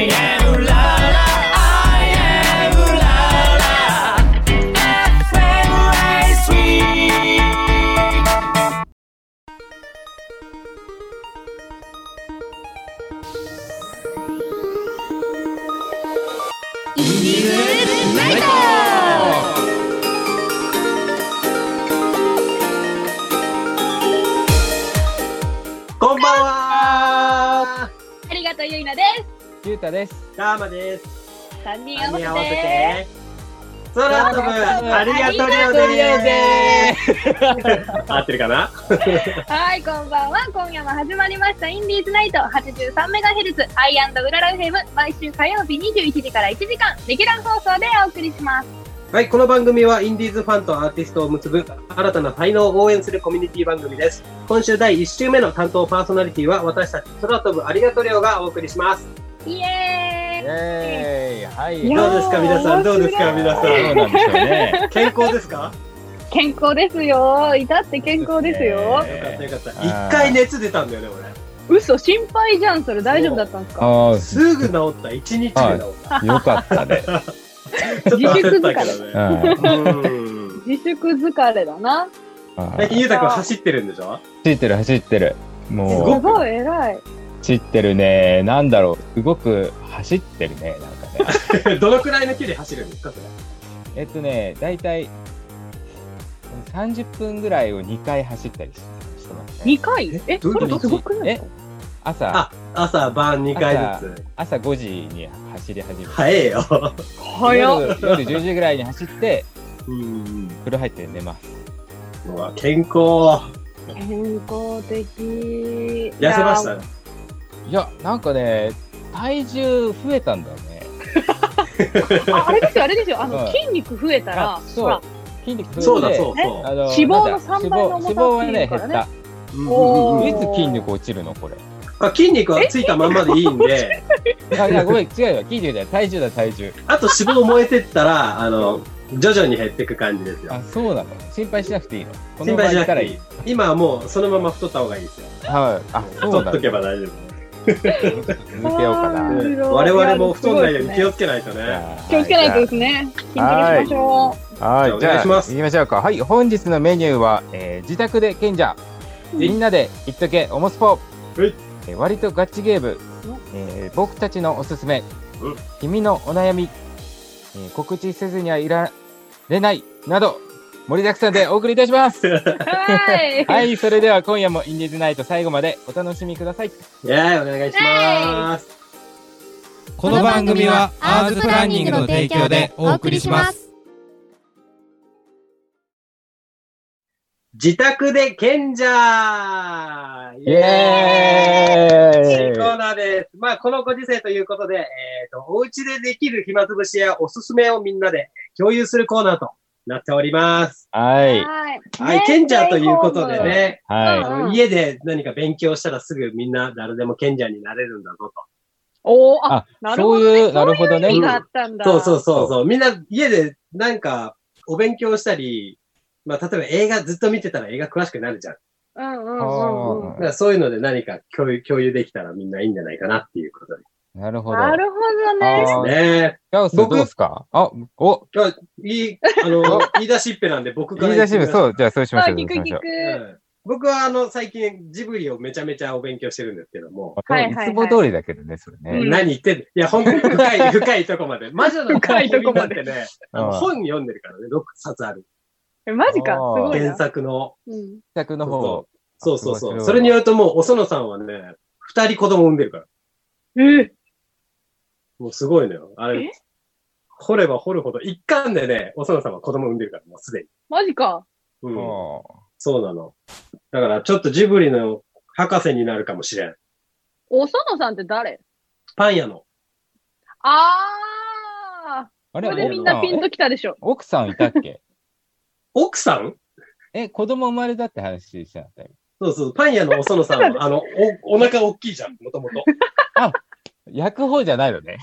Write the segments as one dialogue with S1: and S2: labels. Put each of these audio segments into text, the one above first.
S1: I am la la I am la la FMI3 インディーズナイト。
S2: こんばんは。
S3: ありがとうゆいなです。
S4: ゆうたです。
S2: ターマです。
S3: 3人
S2: 3人合
S3: 合わせ
S2: わせて
S3: て
S2: 空飛ぶありがとうでーす。合ってるかな？
S3: はい、こんばんは。今夜も始まりましたインディーズナイト 83MHz アイ&うらら FM 毎週火曜日21時から1時間レギュラー放送でお送りします。
S2: はい、この番組はインディーズファンとアーティストを結ぶ新たな才能を応援するコミュニティ番組です。今週第1週目の担当パーソナリティは私たち空飛ぶありがとうりょうがお送りします。
S3: イエーイ。
S4: はい。
S3: いや
S2: どうですか皆さん、どうですか皆さん。
S4: そうなんでしょうね。
S2: 健康ですか？
S3: 健康ですよ。至って健康ですよ。
S2: よかったよかった。1回熱出たんだよね俺。
S3: 嘘、心配じゃん。それ大丈夫だったんですか？
S4: ああ、
S2: すぐ治った。1日で治った。
S4: よかったね。
S2: ちょっと焦ったけどね。
S3: 自粛疲れだな。
S2: 最近ゆうたくん走ってるんでしょ？
S4: 走ってる。もう、
S3: すごい偉い。
S4: 走ってるね。なんだろう。すごく走ってるね。なんかね。
S2: どのくらいの距離走るんですかそれ？
S4: だいたい30分ぐらいを2回走ったりしてますね。
S3: 2回？それすごくないですか？
S2: 朝晩2回ずつ。
S4: 朝5時に走り始める。
S2: 早えよ。
S3: 早っ。
S4: 夜10時ぐらいに走って、風呂入って寝ます。
S2: うわ、健康。
S3: 健康的。
S2: 痩せましたね。
S4: いや、なんかね、体重増えたんだよね。
S3: あれですよ。筋肉増えたら、
S4: そう。筋肉増えて、
S2: そうだ。
S3: 脂肪の3倍の重さっていうからね。
S4: 脂肪はね、減った。いつ筋肉落ちるのこれ。
S2: 筋肉はついたまんまでいいんで。
S4: いや、ごめん、違うよ。筋肉じゃない。体重だ、体重。
S2: あと脂肪燃えてったら、徐々に減っていく感じですよ。
S4: あ、そうなの。心配しなくていいの。
S2: 心配しなくていい。今はもうそのまま太った方がいいですよ。
S4: はい。あ、そう
S2: 太っとけば大丈夫。
S4: 続けようかな。
S2: 我々も太んないように気をつけないとね。
S3: 気をつけないとですね。筋トレしましょう。
S4: はい。
S2: じゃあ、行き
S4: ましょうか。はい。本日のメニューは、自宅で賢者。みんなで言っとけ、おもスポ。割とガチゲーム。僕たちのおすすめ。君のお悩み。告知せずにはいられないなど盛りだくさんでお送りいたします。はい、それでは今夜もインディーズナイト最後までお楽しみください。
S2: お願いします。
S1: この番組はアーズプランニングの提供でお送りします。
S2: 自宅で賢者
S4: イエーイ
S2: 新コーナーです。まあ、このご時世ということで、お家でできる暇つぶしやおすすめをみんなで共有するコーナーとなっております。
S4: はい。
S2: はい、賢者ということでね、
S4: は
S2: 家で何か勉強したらすぐみんな誰でも賢者になれるんだぞと。
S3: なるほどね。
S4: なるほどね。
S3: そういう意味があったんだ。
S2: そう。みんな家でなんかお勉強したり、まあ、例えば映画ずっと見てたら映画詳しくなるじゃん。だからそういうので何か共有できたらみんないいんじゃないかなっていうことで。
S4: なるほど。
S3: なるほどね。
S2: ですね。
S4: 僕どうですか？
S2: 言い出しっぺなんで僕から
S4: 言い出しっぺ、そう、じゃあそうしましょう。
S3: 聞く。
S2: 僕は最近ジブリをめちゃめちゃお勉強してるんですけども。
S4: いつも通りだけどね、それね。
S2: 何言ってんの？いや、本当に深いとこまで。魔女の深いとこまでね、本読んでるからね、6冊ある。
S3: マジか、すごいな。
S2: 原作の。
S4: 原作の方。
S2: そう。それによるともう、お園さんはね、2人子供産んでるから。もうすごいのよ。あれ、掘れば掘るほど、一巻でね、お園さんは子供産んでるから、もうすでに。
S3: マジか。
S2: そうなの。だからちょっとジブリの博士になるかもしれん。
S3: お園さんって誰？
S2: パン屋の。
S4: あれ
S3: これでみんなピンときたでしょ。
S4: 奥さんいたっけ？
S2: 奥さん？
S4: 子供生まれたって話してなかったよ。
S2: そう。パン屋のお園さんは、お腹大きいじゃん、もともと。
S4: 焼く方じゃないのね。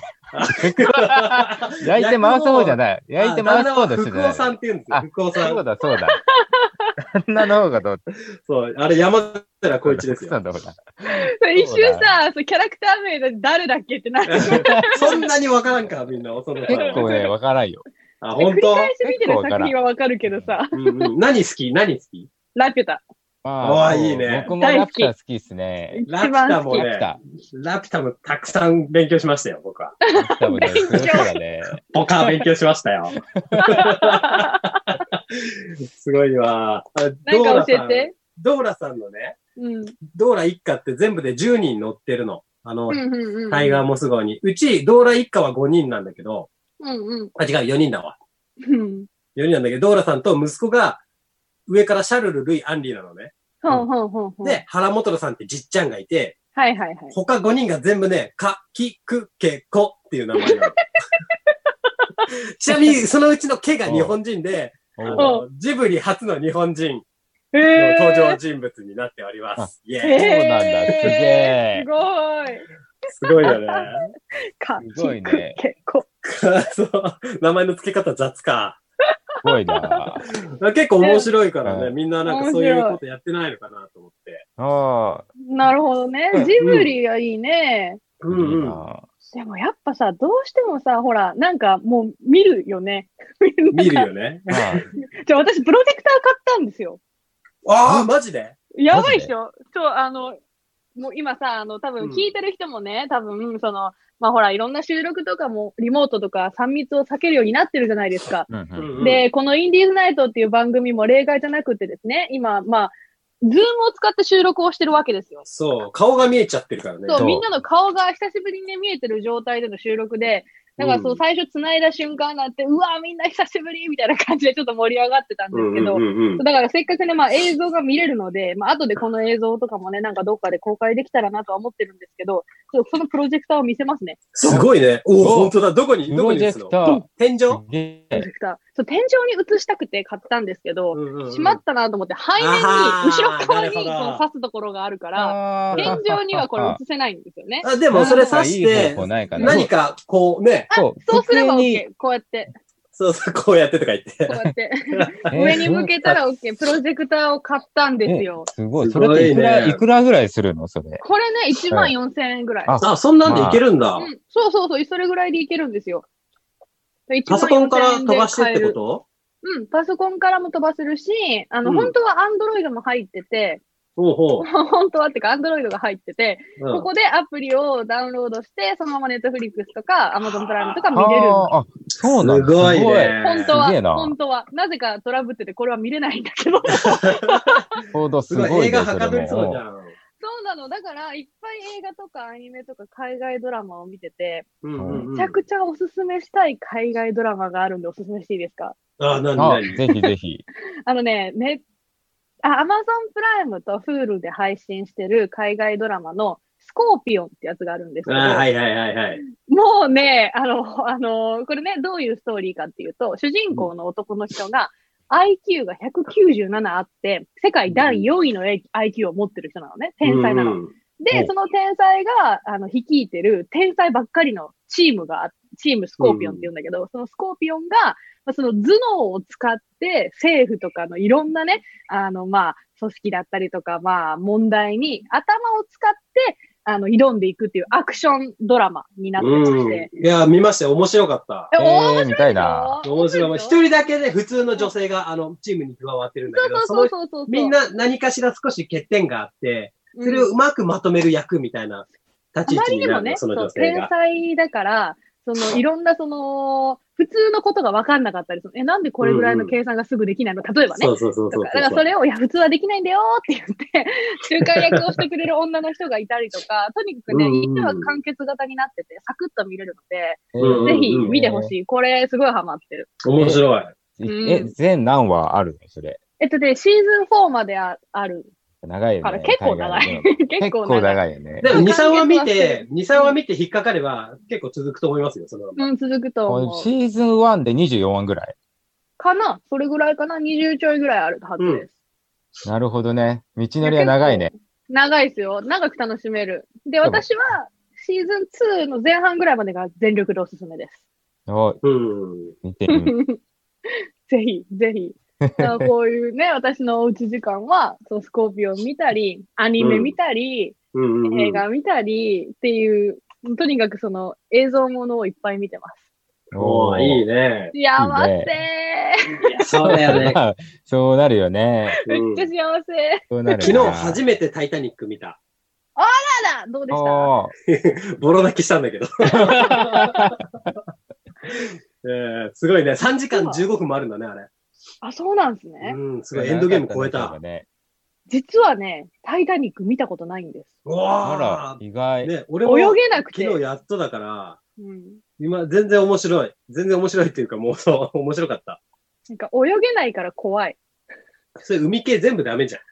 S4: 焼いて回す方じゃない。焼いて回す方ですね。
S2: 福尾さんって言うんですよ。福尾さん。
S4: そうだ。 旦那の方がどう
S2: そう、あれ山寺宏一ですよ。
S3: 一瞬さ、キャラクター名で誰だっけってなる。
S2: そんなにわからんか、みんな。
S4: 結構ね、わからんよ。
S2: あ、本当？
S3: 繰り返し見てる作品はわかるけどさ。
S2: 何好き？
S3: ラピュタ。
S2: ああ、いいね。
S4: 僕もラピュタ好きっすね。
S2: ラピュタもね、ラピュタもたくさん勉強しましたよ、僕は。
S4: ラピュタもね、すごそうだね。
S2: ポカー勉強しましたよ。すごいわ。
S3: なんか教えて。
S2: ドーラさんのね、ドーラ一家って全部で10人乗ってるの。タイガーモス号に。うち、ドーラ一家は5人なんだけど、違う、4人だわ。4人なんだけど、ドーラさんと息子が、上からシャルル、ルイ、アンリーなのね。で、原元さんってじっちゃんがいて、他5人が全部ね、か、き、く、け、こっていう名前なの。ちなみに、そのうちのケが日本人で、ジブリ初の日本人の登場人物になっております。
S4: そうなんだ、すげえ。
S2: すごいよね。
S4: すごいね。
S2: そう、名前の付け方雑か。
S4: すごいな。
S2: 結構面白いからね、みんななんかそういうことやってないのかなと思って。
S3: なるほどね。ジブリがいいね。でもやっぱさ、どうしてもさ、ほら、なんかもう見るよね。
S2: 見るよね。
S3: じゃあ私プロジェクター買ったんですよ。
S2: ああ、マジで？
S3: やばいっしょ。もう今さ、多分聞いてる人もね、多分、まあほら、いろんな収録とかも、リモートとか3密を避けるようになってるじゃないですか。で、このインディーズナイトっていう番組も例外じゃなくてですね、今、まあ、ズームを使って収録をしてるわけですよ。
S2: そう、顔が見えちゃってるからね。
S3: そう、みんなの顔が久しぶりにね、見えてる状態での収録で、だからそう、最初繋いだ瞬間になって、うわ、みんな久しぶりみたいな感じでちょっと盛り上がってたんですけど、だからせっかくね、まあ映像が見れるので、まあ後でこの映像とかもね、なんかどっかで公開できたらなとは思ってるんですけど、そのプロジェクターを見せますね。
S2: すごいね。おお、本当だ。どこにですの？天井？プロ
S3: ジェクター。そう、天井に映したくて買ったんですけど、しまったなと思って、背面に、後ろ側にこう刺すところがあるから、天井にはこれ映せないんですよね。
S2: でもそれ刺して、何かこうね。
S3: そうすれば OK。こうやって。
S2: そうそう、こうやってとか言って。
S3: こうやって。上に向けたら OK。プロジェクターを買ったんですよ。
S4: すごい。それっていくらぐらいするのそれ。
S3: これね、14,000円ぐらい。
S2: あ、そんなんでいけるんだ。
S3: そうそうそう。それぐらいでいけるんですよ。
S2: パソコンから飛ばしてってこと？
S3: パソコンからも飛ばせるし、本当は Android も入ってて、本当はってか、アンドロイドが入ってて、ここでアプリをダウンロードして、そのままネットフリックスとか、アマゾンプライムとか見れる。
S4: そうなんだ。
S2: すごいね。
S3: 本当は。なぜかトラブってて、これは見れないんだけど。
S4: すごい。
S2: 映画はかどりそうじゃん。
S3: そうなの。だから、いっぱい映画とかアニメとか海外ドラマを見てて、めちゃくちゃおすすめしたい海外ドラマがあるんでおすすめしていいですか？
S4: ぜひぜひ。
S3: アマゾンプライムと Hulu で配信してる海外ドラマのスコーピオンってやつがあるんですけど。もうね、これね、どういうストーリーかっていうと、主人公の男の人が IQ が197あって、世界第4位の IQ を持ってる人なのね。天才なの。で、その天才が、率いてる天才ばっかりのチームスコーピオンって言うんだけど、そのスコーピオンが、その頭脳を使って政府とかのいろんなね、まあ、組織だったりとか、まあ、問題に頭を使って、挑んでいくっていうアクションドラマになってまして。
S2: いや、見ましたよ。面白かった。
S4: 見たいな。
S2: 面白い。一人だけで普通の女性が、チームに加わってるんだけど、みんな何かしら少し欠点があって、それをうまくまとめる役みたいな立ち位置になるの、その女性が。
S3: 天才だから、いろんな普通のことが分かんなかったりする。なんでこれぐらいの計算がすぐできないの？例えばね。だからそれを、いや、普通はできないんだよって言って、仲介役をしてくれる女の人がいたりとか、とにかくね、一話完結型になってて、サクッと見れるので、ぜひ見てほしい。これ、すごいハマってる。
S2: 面白
S4: い。全何話あるのそれ。
S3: シーズン4まである。
S4: 長いよね。
S3: 結構長い。
S4: 結構長いよね。
S2: でも2、3話見て引っかかれば結構続くと思いますよ、そのまま。
S3: 続くと思う。
S4: シーズン1で24話ぐらい
S3: かな？それぐらいかな？ 20 ちょいぐらいあるはずです。
S4: なるほどね。道のりは長いね。
S3: 長いですよ。長く楽しめる。で、私はシーズン2の前半ぐらいまでが全力でおすすめです。
S4: 見てみる。
S3: ぜひ、ぜひ。 こういうね、私のおうち時間は、そう、スコーピオン見たり、アニメ見たり、映画見たりっていう、とにかくその映像ものをいっぱい見てます。
S2: おー、いいね。
S3: 幸せ
S2: ー。そうだよね。
S4: そうなるよね。
S3: めっちゃ幸せ。
S4: そうなる
S2: 昨日初めてタイタニック見た。
S3: あららどうでした
S2: ボロ泣きしたんだけど。すごいね。3時間15分もあるんだね、あれ。
S3: あ、そうなんですね。
S2: すごい。エンドゲーム超えた。
S3: 実はね、タイタニック見たことないんです。
S4: あら、意外。
S2: ね、俺も
S3: 泳げなくて。
S2: 昨日やっとだから、今、全然面白い。全然面白いっていうか、もうそう、面白かった。
S3: なんか泳げないから怖い。
S2: それ海系全部ダメじゃん。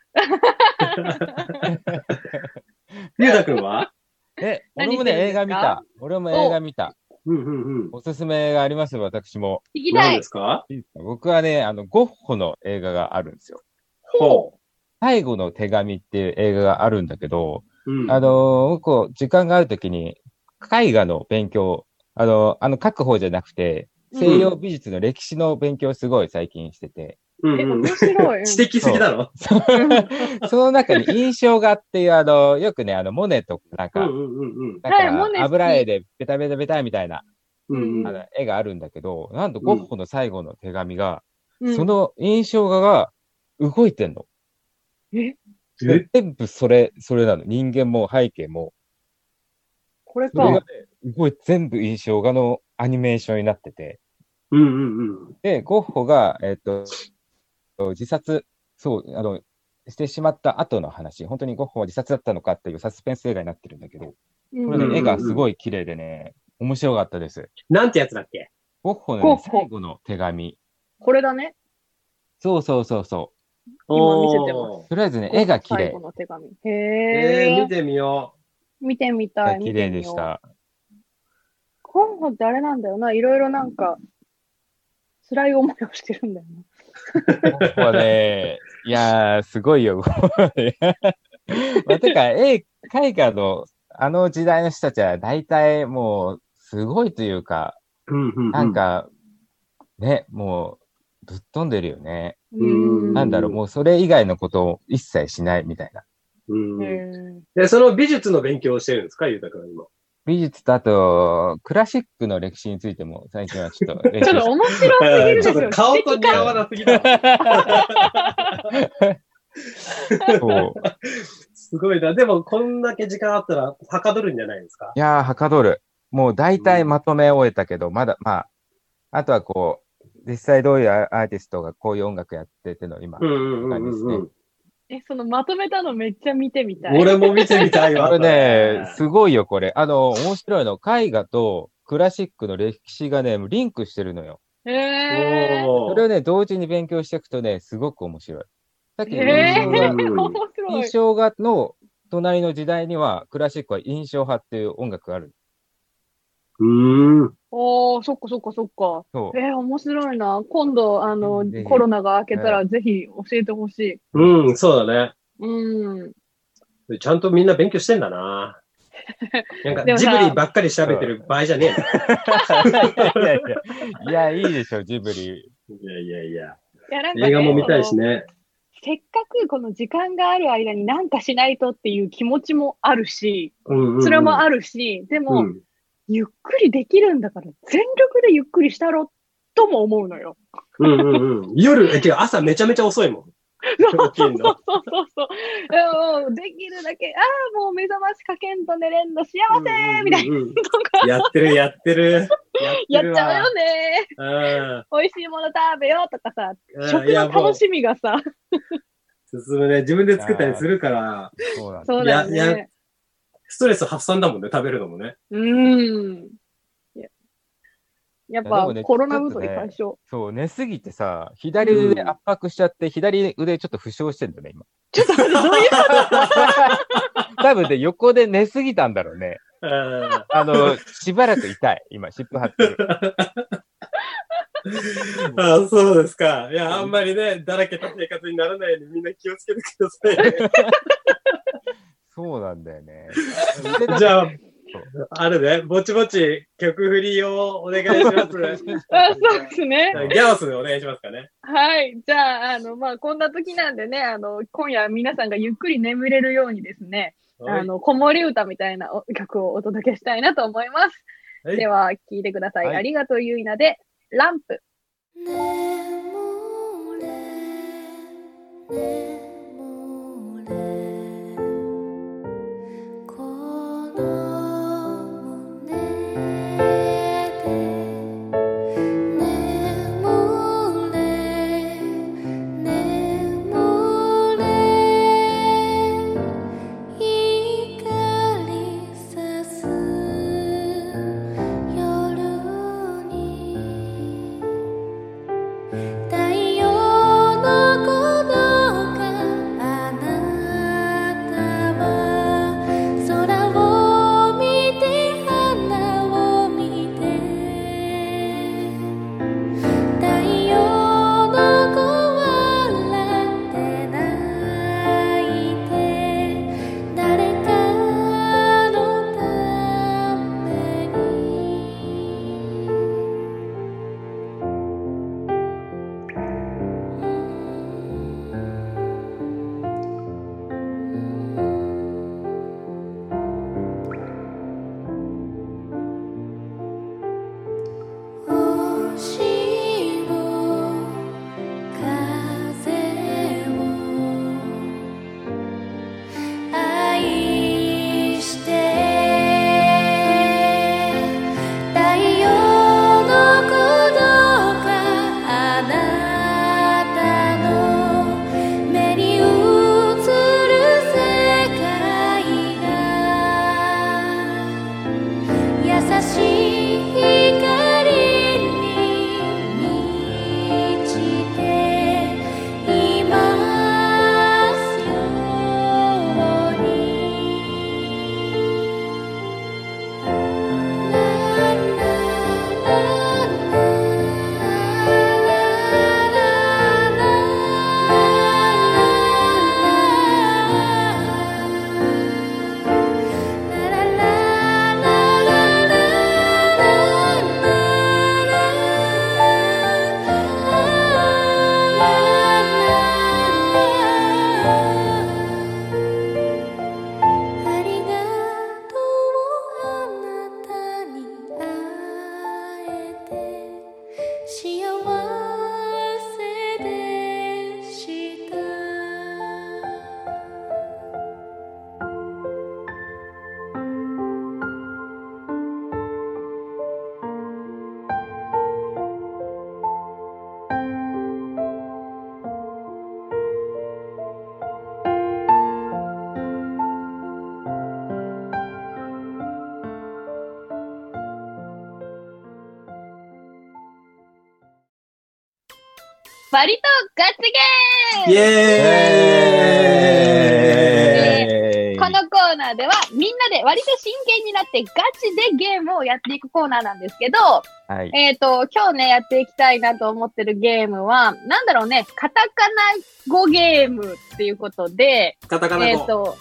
S2: ゆうたくんは
S4: 俺もね、映画見た。俺も映画見た。おすすめがありますよ、私も。
S3: 聞きたい。
S2: 何ですか？
S4: 僕はね、ゴッホの映画があるんですよ。
S2: ほう。
S4: 最後の手紙っていう映画があるんだけど、僕、時間があるときに、絵画の勉強、書く方じゃなくて、西洋美術の歴史の勉強をすごい最近してて。
S3: 面白い。
S2: 知的すぎだろ？
S4: その中に印象画っていう、よくね、モネとか、なんか油絵でベタベタベタみたいな、絵があるんだけど、なんとゴッホの最後の手紙が、その印象画が動いてんの。全部それなの。人間も背景も。
S3: これか。
S4: それがね、全部印象画のアニメーションになってて。で、ゴッホが、自殺、してしまった後の話、本当にゴッホは自殺だったのかっていうサスペンス映画になってるんだけど、これね、絵がすごい綺麗でね、面白かったです。
S2: なんてやつだっけ？
S4: ゴッホの、ね、最後の手紙。
S3: これだね。
S4: そう。
S3: 今見せてます。
S4: とりあえずね、絵が綺麗。
S3: 最後の手紙。へ
S2: ー。見てみよ
S3: う。見てみたい。
S4: 綺麗でした。
S3: ゴッホってあれなんだよな。いろいろなんか、辛い思いをしてるんだよな。
S4: ゴッホはね、いやー、すごいよ。てか、絵画の、時代の人たちは大体もう、すごいというか、なんか、ね、もう、ぶっ飛んでるよね。なんだろう、もうそれ以外のことを一切しないみたいな。
S2: で、その美術の勉強をしてるんですか、ゆうたくんは今。
S4: 美術とあと、クラシックの歴史についても最近はちょっと練習して。
S3: ちょっと面白すぎるでしょ。
S2: ちょっと顔と似合わなすぎだ。そう。すごいな。でも、こんだけ時間あったら、はかどるんじゃないですか？
S4: いやー、はかどる。もう大体まとめ終えたけど、まだ、あとはこう、実際どういうアーティストがこういう音楽やってっての今、感じですね。
S3: そのまとめたのめっちゃ見てみたい。
S2: 俺も見てみたいわ。
S4: これね、すごいよ、これ。面白いの。絵画とクラシックの歴史がね、リンクしてるのよ。それをね、同時に勉強していくとね、すごく面白い。さっきの印象画の隣の時代には、クラシックは印象派っていう音楽がある。
S3: そっか。面白いな。今度、コロナが明けたら、ぜひ教えてほしい。
S2: そうだね。ちゃんとみんな勉強してんだな。なんか、ジブリばっかり調べてる場合じゃね
S4: え。いや、いいでしょ、ジブリ。
S2: いや。映画も見たいしね。
S3: せっかくこの時間がある間に何かしないとっていう気持ちもあるし、それもあるし、でも、ゆっくりできるんだから、全力でゆっくりしたろ、とも思うのよ。
S2: 朝めちゃめちゃ遅いもん。
S3: そう。できるだけ、もう目覚ましかけんと寝れんの幸せみたいなとか。
S2: やってる。やっ
S3: ちゃうよね。美味しいもの食べようとかさ、食の楽しみがさ。
S2: 進むね。自分で作ったりするから。
S3: そうだよね。
S2: ストレス発散だもんね、食べるのもね。
S3: やっぱ、コロナ太り解消。
S4: そう、寝すぎてさ、左腕圧迫しちゃって、左腕ちょっと負傷してんだね、今。
S3: ちょっと待って、どういう
S4: こと多分ね、横で寝すぎたんだろうね。しばらく痛い、今、湿布貼ってる。
S2: そうですか。いや、あんまりね、だらけた生活にならないようにみんな気をつけてくださいね。
S4: そうなんだよね。
S2: じゃあ、 あるね。ぼちぼち曲振りをお願いします。そう
S3: ですね。
S2: ギャオスでお願いしますかね。
S3: はい。じゃあ、こんな時なんでね、今夜皆さんがゆっくり眠れるようにですね、子守歌みたいな曲をお届けしたいなと思います。では、聴いてください。ありがとう、ゆいなで、ランプ。割とガチゲームイエーイこのコーナーではみんなで割と真剣になってガチでゲームをやっていくコーナーなんですけど、はい、今日ね、やっていきたいなと思ってるゲームは、なんだろうね、カタカナ語ゲームっていうことで、
S2: カタカナ語。
S3: そう、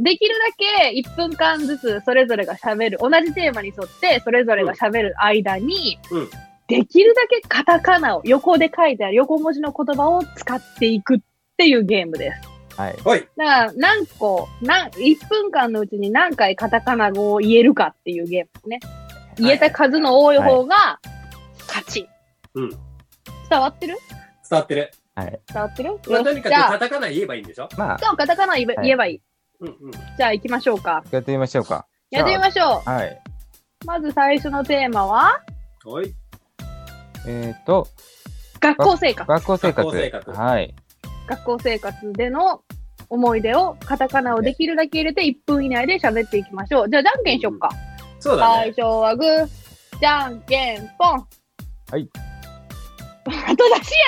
S3: できるだけ1分間ずつそれぞれが喋る、同じテーマに沿ってそれぞれが喋る間に、できるだけカタカナを横で書いてある横文字の言葉を使っていくっていうゲームです。
S2: はい。
S3: だから1分間のうちに何回カタカナ語を言えるかっていうゲームですね。言えた数の多い方が勝ち。
S2: うん。
S3: 伝わってる？
S2: 伝わってる。
S4: はい。
S3: 伝わってる？
S2: まあ、とにかくカタカナ言えばいいんでしょ？
S3: まあ。そう、カタカナ言えばいい。
S2: うんうん。
S3: じゃあ行きましょうか。
S4: やってみましょうか。
S3: やってみましょう。
S4: はい。
S3: まず最初のテーマは？
S2: はい。
S3: 学校生活。
S4: 学校生活。はい。
S3: 学校生活での思い出をカタカナをできるだけ入れて1分以内で喋っていきましょう。じゃあ、じゃんけんしよっか。
S2: そうだね。
S3: 最初はグー、じゃんけんぽん。
S4: はい。
S3: 後出し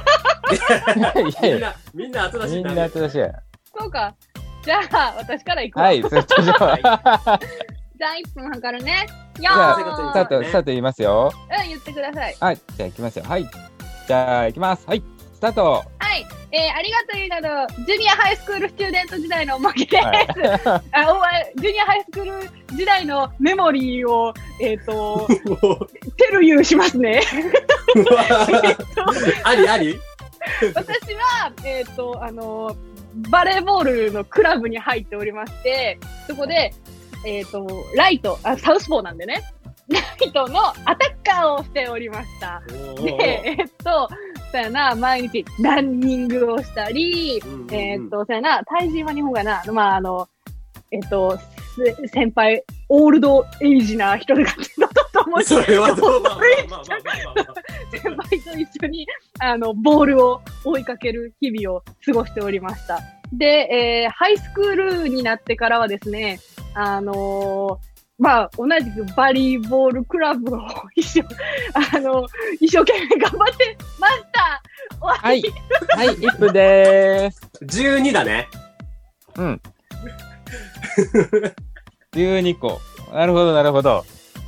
S2: やんみんな後出し
S4: みんな後出しやん。
S3: そうか。じゃあ、私から行くわ。
S4: はい、そっちじゃあ。
S3: じゃあ、1分測るね。
S4: スタート言いますよ。
S3: 言ってください。
S4: はい、じゃあ行きますよ。はい。じゃあ行きます。はい、スタート。
S3: はい。 ありがとうなど、ジュニアハイスクールスチューデント時代の思い出です。ジュニアハイスクール時代のメモリーを、テルユーしますね。
S2: あり
S3: 私は、バレーボールのクラブに入っておりまして、そこで、ライト、サウスポーなんでね、ライトのアタッカーをしておりました。で、そうやな、毎日ランニングをしたり、そうやな、対人は日本がな、まあ、先輩、オールドエイジな人がちょっと思い
S2: それはどう
S3: 先輩と一緒に、ボールを追いかける日々を過ごしておりました。で、ハイスクールになってからはですね、まあ、同じくバリーボールクラブを一生懸命頑張ってました。
S4: はい、はい、1分でーす。
S2: 12だね。
S4: うん。12個。なるほど、なるほど。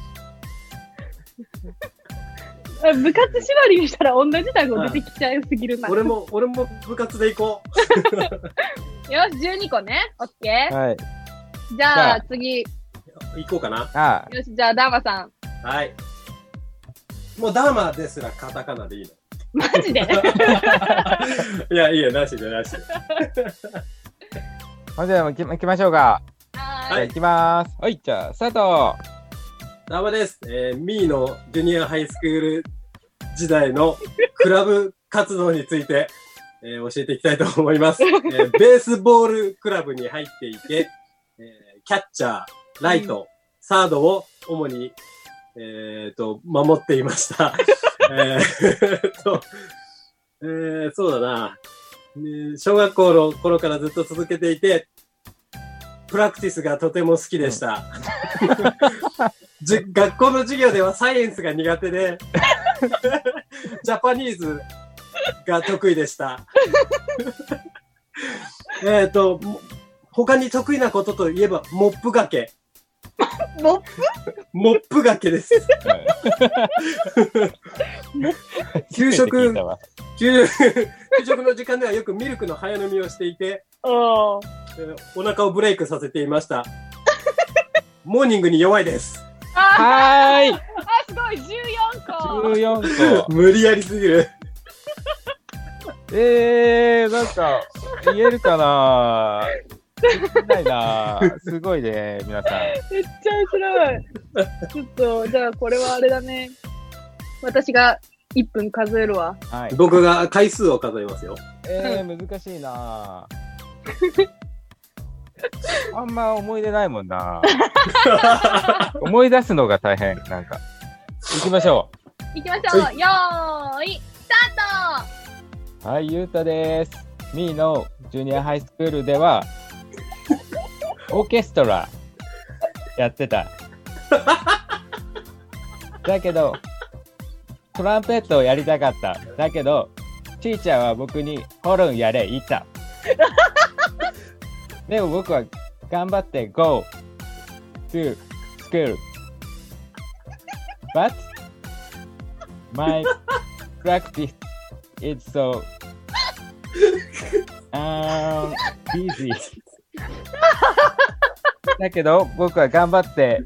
S3: 部活縛りにしたら同じ単語出てきちゃいすぎるな。
S2: 俺も部活で行こ
S3: う。よし、12個ね。オッケー。
S4: はい。
S3: じゃあ、次。
S2: 行こうかな。
S3: よし、じゃあ、ダーマさん。
S2: はい。もうダーマですらカタカナでいいの。
S3: マジで
S2: いや、いいよ、なしで。
S4: じゃあ、行きましょうか。
S3: はい。
S4: 行きまーす。はい、じゃあ、スタート。
S2: ダーマです。ミーのジュニアハイスクール時代のクラブ活動について、教えていきたいと思います。ベースボールクラブに入っていて、キャッチャー、ライト、サードを主に、守っていました。そうだな。小学校の頃からずっと続けていて、プラクティスがとても好きでした。学校の授業ではサイエンスが苦手で、ジャパニーズが得意でした。他に得意なことといえば、モップがけ。モップがけです。給食の時間ではよくミルクの早飲みをしていて、お腹をブレイクさせていました。モーニングに弱いです。
S4: はーい。
S3: すごい、14個。
S4: 14個。
S2: 無理やりすぎる。
S4: なんか、言えるかなないなすごいね、皆さん。
S3: めっちゃ面白い。ちょっと、じゃあこれはあれだね。私が1分数えるわ。
S4: はい、
S2: 僕が回数を数えますよ。
S4: 難しいなあんま思い出ないもんな思い出すのが大変、なんか。行きましょ
S3: う。よーい、スター
S4: ト。はい、ゆうたです。ミーのジュニアハイスクールでは、オーケストラやってた。だけど、トランペットをやりたかった。だけど、ティーチャーは僕にホルンやれ言った。でも僕は頑張って Go to school. But my practice is so busy. だけど僕は頑張って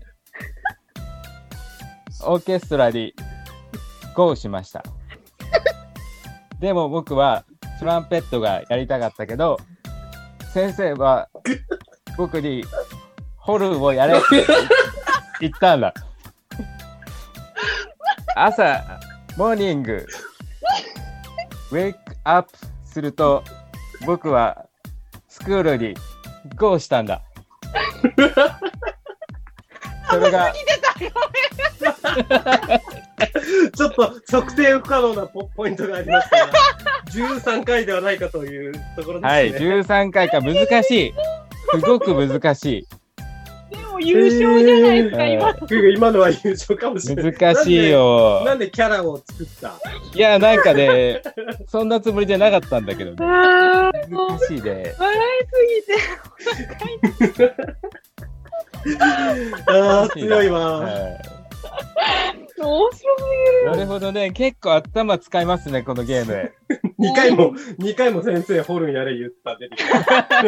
S4: オーケストラに Go しました。でも僕はトランペットがやりたかったけど、先生は僕にホルンをやれって言ったんだ。朝、モーニング、ウェイクアップすると、僕はスクールに GO したんだ。それが
S2: ちょっと測定不可能なポイントがありますが、13回ではないかというところですね。
S4: はい、13回か、難しい。すごく難し
S3: い。でも優勝じゃないですか、
S2: 今のは優勝かもしれない。
S4: 難しいよ。
S2: なんでキャラを作った？
S4: いや、なんかね、そんなつもりじゃなかったんだけどね。難しいね。
S3: 笑いすぎて、
S2: 強いわ。
S3: 面白すぎる。
S4: なるほどね。結構頭使いますね、このゲーム。
S2: 2回も先生、ホルンやれ言った出てきた。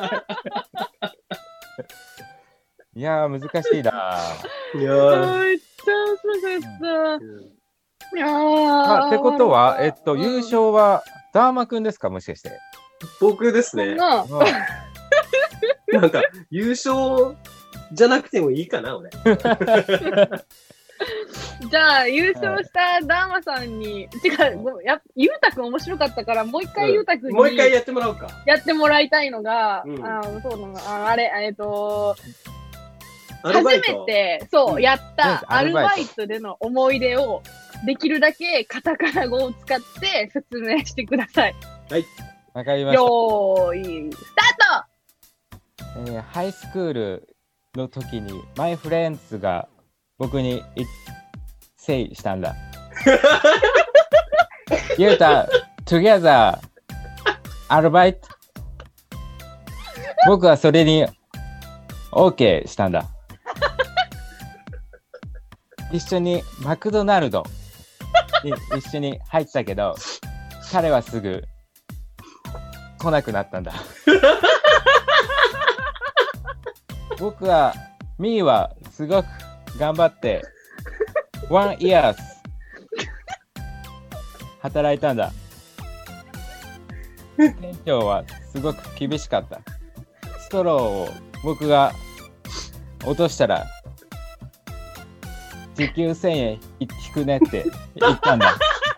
S4: いやー、難しいな。
S2: いやー。
S3: めっちゃ面白かった。いや
S4: ー。ってことは、優勝は、ダーマくんですか、もしかして。
S2: 僕ですね。なんか、優勝じゃなくてもいいかな、俺。
S3: じゃあ、優勝したダーマさんに、ゆうたくん面白かったから、もう一回ゆうたくんに、
S2: もう一回やってもらおうか。
S3: やってもらいたいのが、初めて、やったアルバイトでの思い出を、できるだけカタカナ語を使って説明してください。
S2: はい。
S4: わかりました。
S3: よーい、スタ
S4: ート！ハイスクールの時に、マイフレンズが僕にセイしたんだ。ゆうた、together、アルバイト。僕はそれに OK したんだ。一緒にマクドナルドに一緒に入ったけど、彼はすぐ来なくなったんだ。僕は、ミーはすごく頑張って、1 years 働いたんだ。店長はすごく厳しかった。ストローを僕が落としたら、時給1000円引くねって言ったんだ。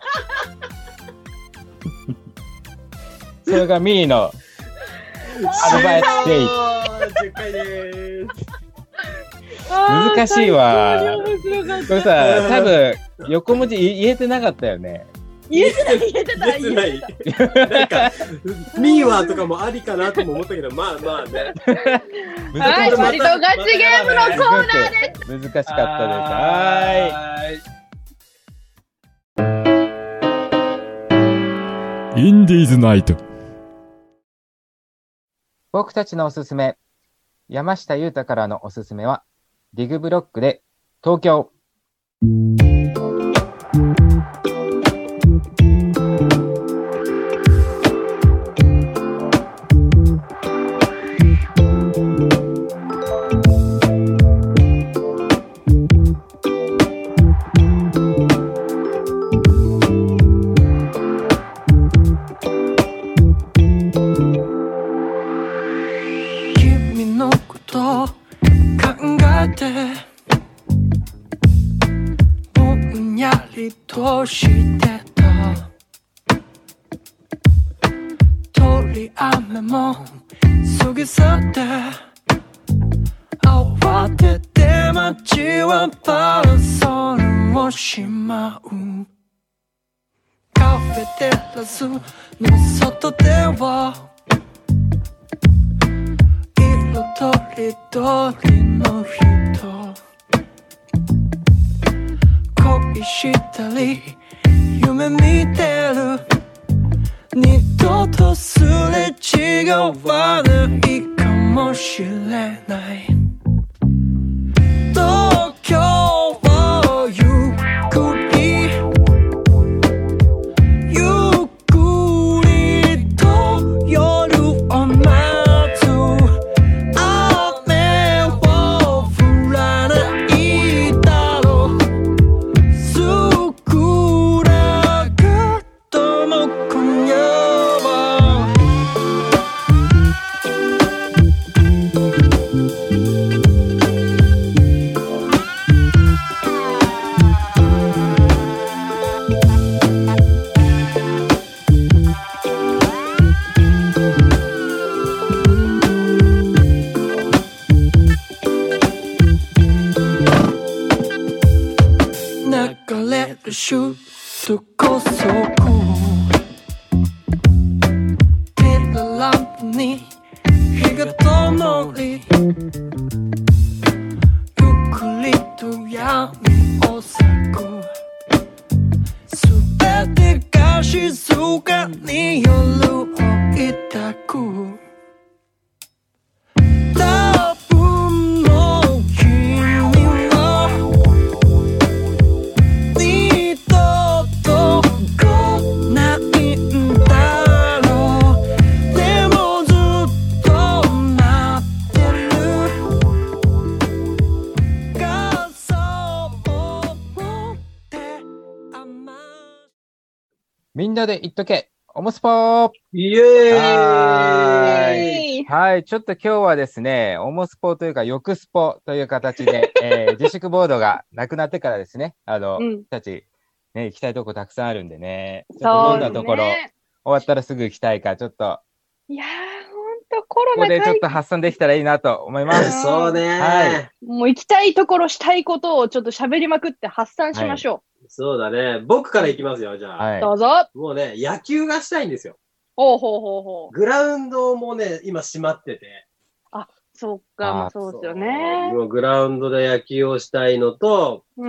S4: それがミーのアルバイトデイ。
S2: 10回でーす。
S4: 難しいわ。これさ、多分横文字言えてなかったよね。
S3: 言えてた。
S2: なんか、ミーワーとかもありかなとも思ったけど、まあまあね。
S3: はい、割とガチゲームのコーナーです。
S4: 難しかったです。は
S1: ーい。インディーズナイト。
S4: 僕たちのおすすめ。山下裕太からのおすすめは、ディグブロックで東京。
S5: としてた鳥雨も過ぎ去って慌てて街はパラソルをしまうカフェテラスの外では色とりどりの人恋したり夢見てる二度とすれ違わないかもしれない東京をゆっくりゆっくりと夜を待つ雨を降らないだろう少なくとも今夜は流れる首都高速ピラランプに日が灯りゆっくりと闇を咲く全てが静かに夜を抱く多分の君は
S4: みんなで言っとけ、オモスポー。
S2: イエーイ。
S4: はい。ちょっと今日はですね、オモスポというか、ヨクスポという形で、自粛ボードがなくなってからですね、僕たち、ね、行きたいとこたくさんあるんでね、ちょっとどんなところ、終わったらすぐ行きたいか、ちょっと。
S3: いやー、ほんとコロナ
S4: ここでちょっと発散できたらいいなと思います。
S2: そうね。
S4: はい。
S3: もう行きたいところしたいことをちょっと喋りまくって発散しましょう。はい、
S2: そうだね。僕から行きますよ、じゃあ。
S3: はい、どうぞ。
S2: もうね、野球がしたいんですよ。
S3: ほうほうほうほう。
S2: グラウンドもね、今閉まってて。
S3: あ、そっか、まあそうですよね。
S2: もうグラウンドで野球をしたいのと、
S3: うん。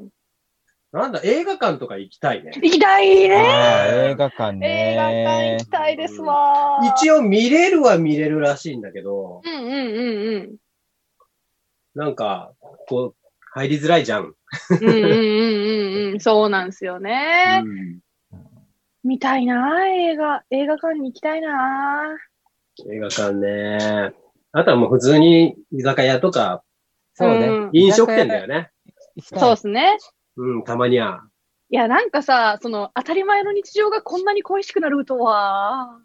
S2: なんだ、映画館とか行きたいね。
S3: 行きたいね
S4: 映画館ね。
S3: 映画館行きたいですわ。
S2: 一応見れるは見れるらしいんだけど。
S3: うんうんうんうん。
S2: なんか、こう、入りづらいじゃん。
S3: うんうんうんうん。そうなんですよね。見たいな映画館に行きたいな
S2: 映画館ね。あとはもう普通に居酒屋とか、
S4: そうね。
S2: 飲食店だよね。
S3: そうですね。
S2: うん、たまには。
S3: いや、なんかさ、その、当たり前の日常がこんなに恋しくなるとは。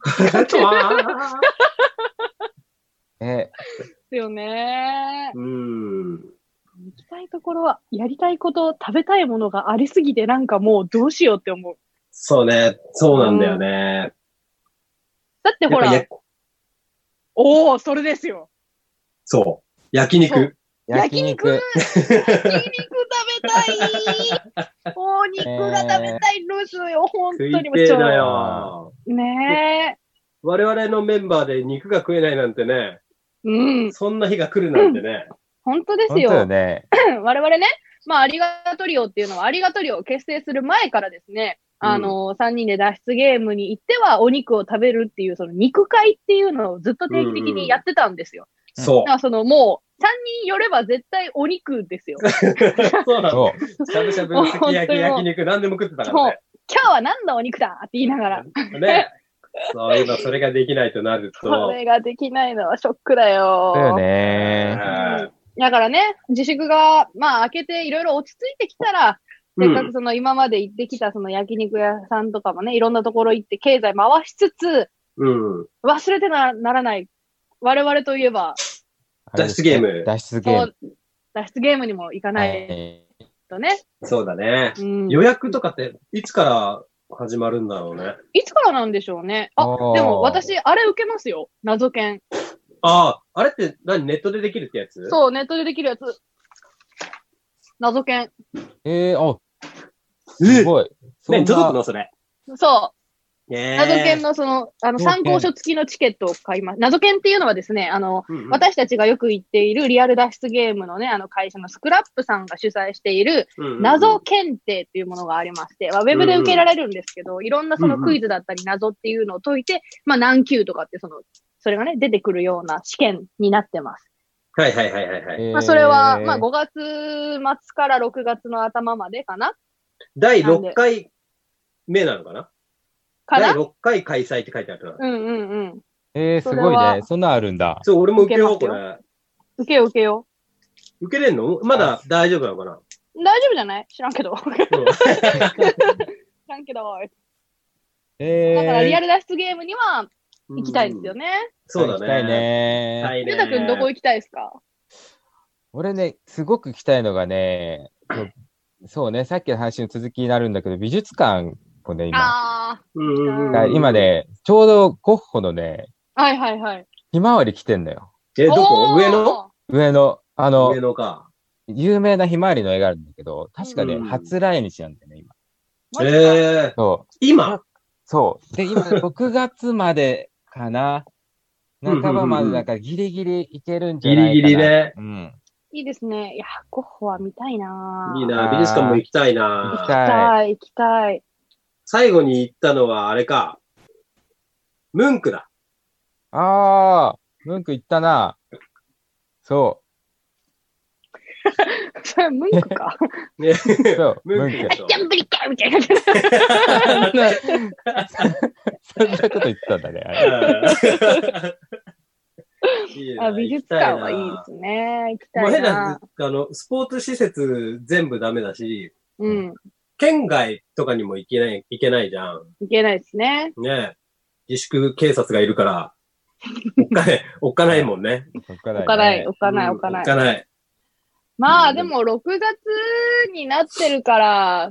S3: ですよね。
S2: 行
S3: きたいところは、やりたいこと、食べたいものがありすぎて、なんかもうどうしようって思う。
S2: そうね。そうなんだよね。
S3: だってほら、おー、それですよ。
S2: そう。焼肉。
S3: 焼肉食べたいお肉が食べたいんですよ、本当に。
S2: 食いてえだよ。
S3: ねえ。
S2: 我々のメンバーで肉が食えないなんてね。
S3: うん。
S2: そんな日が来るなんてね。
S3: 本当ですよ。
S4: 本当よね。
S3: 我々ね、まあ、ありがトリオっていうのは、ありがトリオを結成する前からですね、3人で脱出ゲームに行ってはお肉を食べるっていう、その肉会っていうのをずっと定期的にやってたんですよ。
S2: そう。
S3: だからそのもう、3人寄れば絶対お肉ですよ。
S2: そうなの。しゃぶしゃぶ、すき焼き、焼肉、何でも食ってたからね。
S3: 今日は何のお肉だって言いながら。
S2: ね。そう、今それができないとなると。
S3: それができないのはショックだよ。
S4: だよね。
S3: だからね、自粛が、まあ明けていろいろ落ち着いてきたら、せっかくその今まで行ってきたその焼肉屋さんとかもね、いろんなところ行って経済回しつつ、忘れてならない。我々といえば、
S2: 脱出ゲーム。
S4: 脱出ゲーム。
S3: 脱出ゲームにも行かないとね。
S2: そうだね。予約とかっていつから始まるんだろうね。
S3: いつからなんでしょうね。あ、でも私、あれ受けますよ。謎券。
S2: あれってネットでできるってやつ？
S3: そう、ネットでできるやつ。謎券。
S4: すごい。
S2: ね、届くのそれ。
S3: そう。謎券の参考書付きのチケットを買います。謎券っていうのはですね、私たちがよく行っているリアル脱出ゲームのね、会社のスクラップさんが主催している謎検定っていうものがありまして、ウェブで受けられるんですけど、いろんなそのクイズだったり謎っていうのを解いて、まあ何級とかってそれがね、出てくるような試験になってます。
S2: はいはいはいはい。
S3: まあそれは、まあ5月末から6月の頭までかな。
S2: 第6回目なのかな？第6回開催って書いてあるな。
S4: すごいね。そんなあるんだ。
S2: そう、俺も受けよう、これ。
S3: 受けよ
S2: う。受けれんの？まだ大丈夫なのかな？
S3: 大丈夫じゃない？知らんけど。知らんけど。だからリアル脱出ゲームには行きたいですよね。
S2: そうだね。
S4: 行きたいね。
S3: ゆうたくんどこ行きたいですか？
S4: 俺ね、すごく行きたいのがね、そうね、さっきの話の続きになるんだけど、美術館をね、今ね、ちょうどゴッホのね、
S3: はいはいはい。
S4: ひまわり来てんだよ。
S2: どこ？上野？
S4: 上野。
S2: 上野か。
S4: 有名なひまわりの絵があるんだけど、確かね、初来日なんだよね、今。
S2: そう。今？
S4: そう。で、今、6月までかな。半ばまでだからギリギリいけるんじゃないかな。
S2: ギリギリね。
S3: いいですね。いや、ゴッホは見たいな。
S2: いいな。美術館も行きたいな。
S3: 行きたい。
S2: 最後に行ったのはあれか。ムンクだ。
S4: ムンク行ったな。そう。
S3: それムンクか。
S2: ね、
S4: そう、ムンク。
S3: ジャンブリカみたいな。
S4: そんなこと言ってたんだね。
S3: 美術館はいいですね。行きたいな。
S2: スポーツ施設全部ダメだし、 県外とかにも行けないじゃん。
S3: 行けないですね。
S2: ね。自粛警察がいるから、おっかないもんね。
S3: おっかない。まあでも6月になってるから、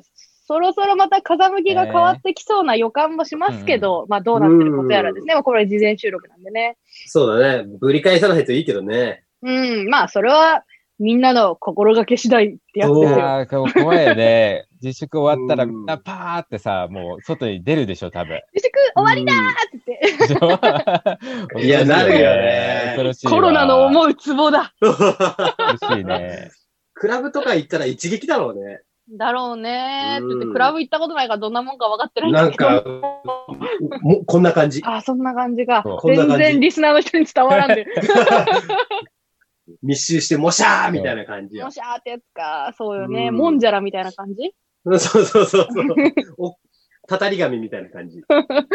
S3: そろそろまた風向きが変わってきそうな予感もしますけど、まあどうなってることやらですね。これ事前収録なんでね。
S2: そうだね。ぶり返さないといいけどね。
S3: まあそれはみんなの心がけ次第ってやつですよ。
S4: 怖いよね。自粛終わったらみんなパーってさ、もう外に出るでしょ、多分。
S3: 自粛終わりだーって言って。
S2: いや、なるよね。
S3: コロナの思うツボだ。
S4: 嬉しいね。
S2: クラブとか行ったら一撃だろうね。
S3: だろうねーって言って、クラブ行ったことないからどんなもんか分かってないんだけど。なんか、
S2: こんな感じ。
S3: あ、そんな感じか。全然リスナーの人に伝わらんで。
S2: 密集してもしゃーみたいな感じよ。
S3: もしゃーってやつか。そうよね。もんじゃらみたいな感じ。
S2: そう。たたり神みたいな感じ。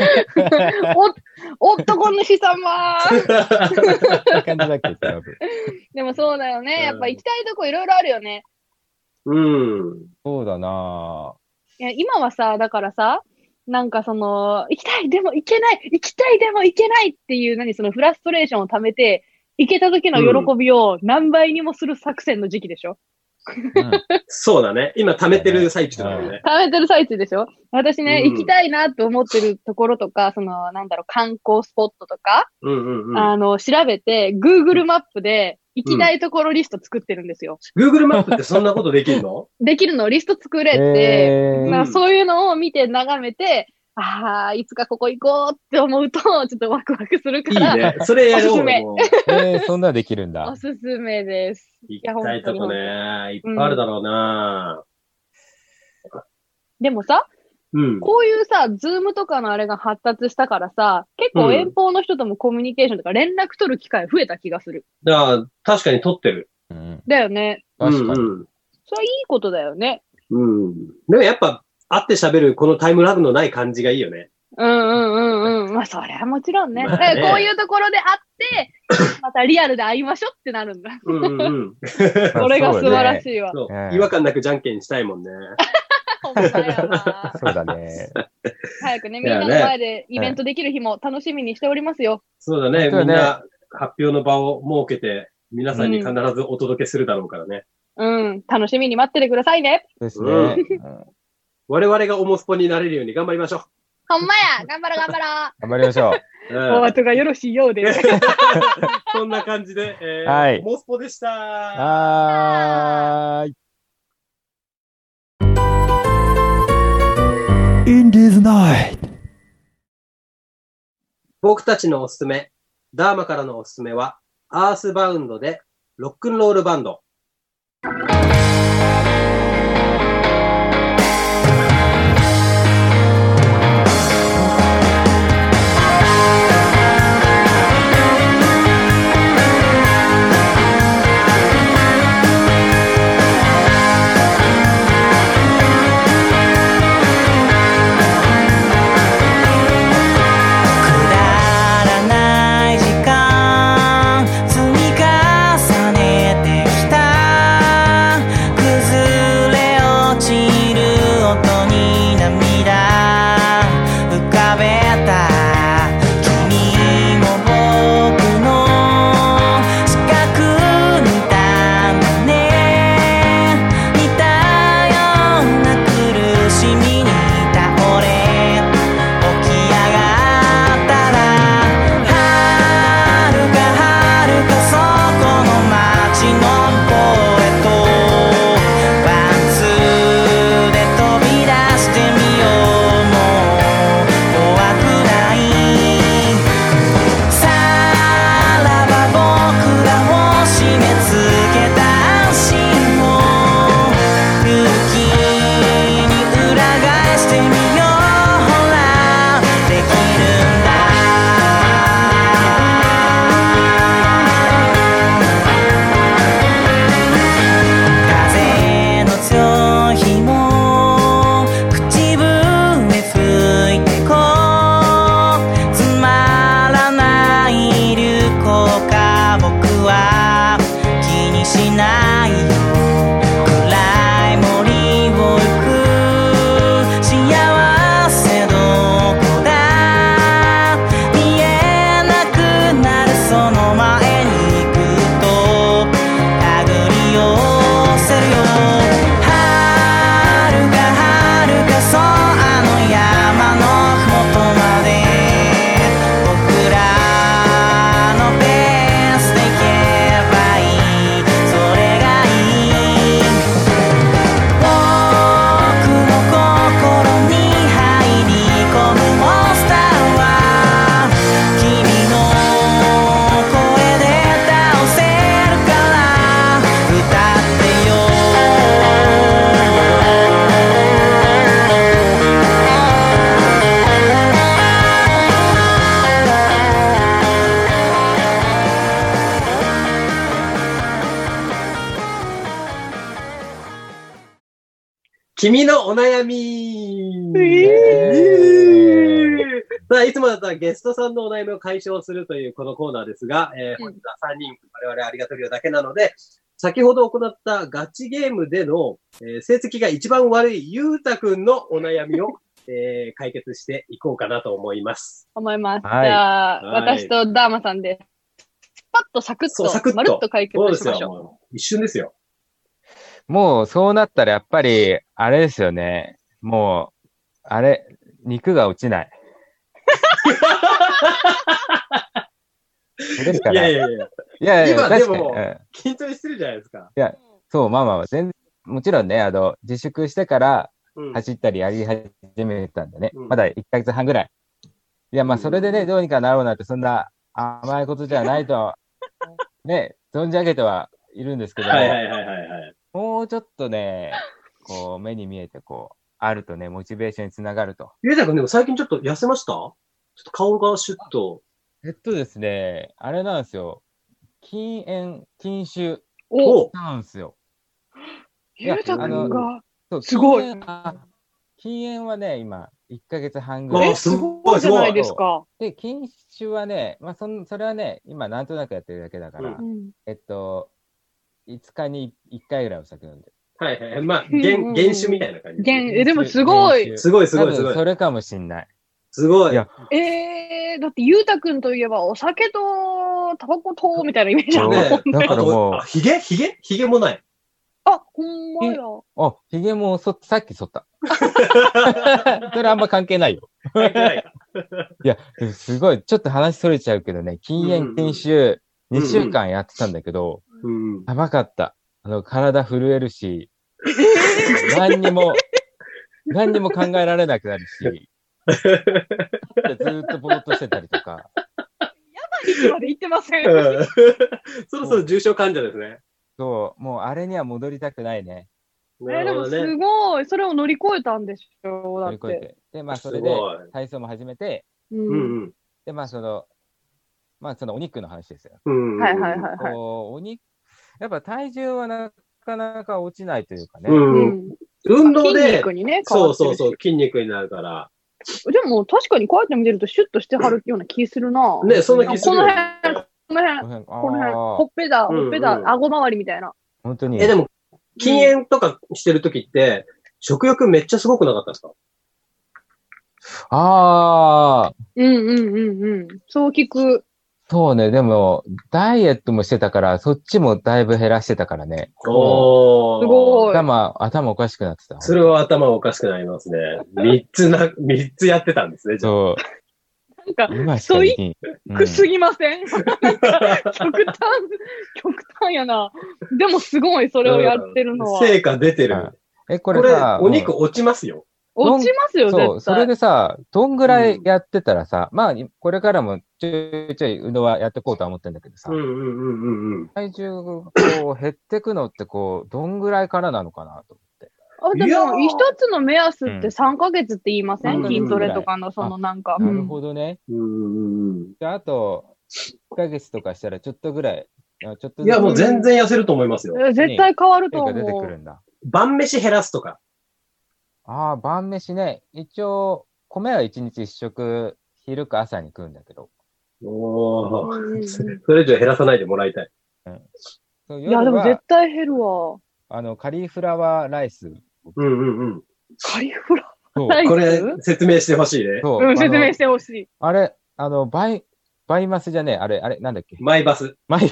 S3: 男主様
S4: ー感じだっけ。
S3: でもそうだよね。やっぱ行きたいとこいろいろあるよね。
S4: そうだなぁ。
S3: いや、今はさ、だからさ、なんか行きたいでも行けない行きたいでも行けないっていう、そのフラストレーションを溜めて、行けた時の喜びを何倍にもする作戦の時期でしょ、
S2: そうだね。今溜めてる最中だよね。
S3: 溜めてる最中でしょ。私ね、行きたいなと思ってるところとか、観光スポットとか、調べて、Google マップで行きたいところリスト作ってるんですよ。
S2: Google マップってそんなことできるの？
S3: できるの、リスト作れて、そういうのを見て眺めて、いつかここ行こうって思うと、ちょっとワクワクするから。
S2: いいね。それやろう。おすす
S4: め。そんなできるんだ。
S3: おすすめです。
S2: 行きたいとこね。いっぱいあるだろうな、
S3: でもさ、こういうさ、ズームとかのあれが発達したからさ、結構遠方の人ともコミュニケーションとか連絡取る機会増えた気がする。
S2: 確かに取ってる。
S3: だよね。
S4: 確かに。
S3: それはいいことだよね。
S2: でもやっぱ、会って喋るこのタイムラグのない感じがいいよね。
S3: まあ、それはもちろんね。こういうところで会って、またリアルで会いましょってなるんだ。それが素晴らしいわ。
S2: 違和感なくじゃんけんしたいもんね。
S4: そうだね。
S3: 早くね、みんなの前でイベントできる日も楽しみにしておりますよ。
S2: そうだね。みんな発表の場を設けて、皆さんに必ずお届けするだろうからね。
S3: 楽しみに待っててくださいね。
S4: ですね。
S2: 我々がオモスポになれるように頑張りましょう。
S3: ほんまや、頑張ろう。
S4: 頑張りましょう。
S3: お後がよろしいようで。
S2: そんな感じで、オモスポでした。
S5: In this night。
S2: 僕たちのおすすめ、ダーマからのおすすめは、アースバウンドでロックンロールバンド。
S6: 積み重ねてきた
S2: 君のお悩み。さあ、いつもだったらゲストさんのお悩みを解消するというこのコーナーですが、本日は3人、我々ありがとうだけなので、先ほど行ったガチゲームでの、成績が一番悪いゆうたくんのお悩みを、解決していこうかなと思います。
S3: はい、じゃあ、私とダーマさんで、スパッとサクッと、まるっと解決しましょ
S2: う。一瞬ですよ。
S4: もうそうなったらやっぱり、あれですよね。もう、肉が落ちない。ですから。
S2: いや、今でも、筋トレしてるじゃないですか。
S4: いや、そう、まあ、全然、もちろんね、自粛してから走ったりやり始めたんでね、まだ1ヶ月半ぐらい。いや、まあ、それでね、どうにかなろうなんて、そんな甘いことじゃないと、ね、存じ上げてはいるんですけど、もうちょっとね、こう、目に見えて、あるとね、モチベーションにつながると。
S2: ゆうたくんでも最近ちょっと痩せました？ちょっと顔がシュッと。
S4: ですね、あれなんですよ。禁酒なんですよ。
S3: ゆうたくんが、
S4: すごい。禁煙はね、今、1ヶ月半ぐらい。
S3: すごいじゃないですか。
S4: で、禁酒はね、まあ、それはね、今、なんとなくやってるだけだから、5日に1回ぐらいお酒飲んでる。
S2: はいはい。まあ、原酒みたいな感じ。
S3: でもすごい。
S2: すごい。
S4: それかもしんない。
S2: すごい。
S3: だってゆうたくんといえばお酒とタバコとみたいなイメージあるね。
S4: だからもう。
S2: ヒゲもない。
S3: あ、ほんまや。
S4: ヒゲもさっき剃った。それあんま関係ないよ。
S2: 関係ないか。
S4: いや、すごい、ちょっと話それちゃうけどね、禁煙禁酒2週間やってたんだけど、やばかった。体震えるし、何にも考えられなくなるし、ずーっとぼーっとしてたりとか。
S3: やばい域まで行ってません。
S2: そろそろ重症患者ですね。
S4: そう、もうあれには戻りたくないね。
S3: でもすごい、それを乗り越えたんでしょ、だって。
S4: 乗り越えて。で、まあそれで体操も始めて、で、まあそのお肉の話ですよ。
S3: はい。
S4: お肉、やっぱ体重はなかなか落ちないというかね。
S2: 運動で、
S3: 筋肉にね、
S2: そう、筋肉になるから。
S3: でも確かにこうやって見てるとシュッとしてはるような気するな。
S2: ね、そんな気する。
S3: この辺、ほっぺだ、顎周りみたいな。
S4: 本当に。
S2: でも、禁煙とかしてるときって、食欲めっちゃすごくなかったですか？
S3: そう聞く。
S4: そうね、でも、ダイエットもしてたから、そっちもだいぶ減らしてたからね。
S3: すごい。
S4: 頭おかしくなってた。
S2: それは頭おかしくなりますね。3つやってたんですね、
S4: そう。
S3: なんか、ストイックすぎません？極端やな。でもすごい、それをやってるのは。
S2: 成果出てる。これお肉落ちますよ。
S3: 落ちますよ、絶対。
S4: そう、それでさ、どんぐらいやってたらさ、まあ、これからもちょいちょい運動はやっていこうとは思ってるんだけどさ、体重が減ってくのってどんぐらいからなのかなと思って。
S3: でも、一つの目安って3ヶ月って言いません？筋トレとかのなんか。
S4: なるほどね。じゃあ、あと、1ヶ月とかしたらちょっとぐらい。
S2: いや、もう全然痩せると思いますよ。
S3: 絶対変わると思う。
S4: 出てくるんだ。
S2: 晩飯減らすとか。
S4: 晩飯ね。一応、米は1日1食、昼か朝に食うんだけど。
S2: それ以上減らさないでもらいたい。
S3: いや、でも絶対減るわ。
S4: カリフラワーライス。
S3: カリフラワーライス？
S2: これ、説明してほしいね。
S3: 説明してほしい。
S4: あれ、バイマスじゃねえ。あれ、なんだっけ？
S2: マイバス。
S4: そう、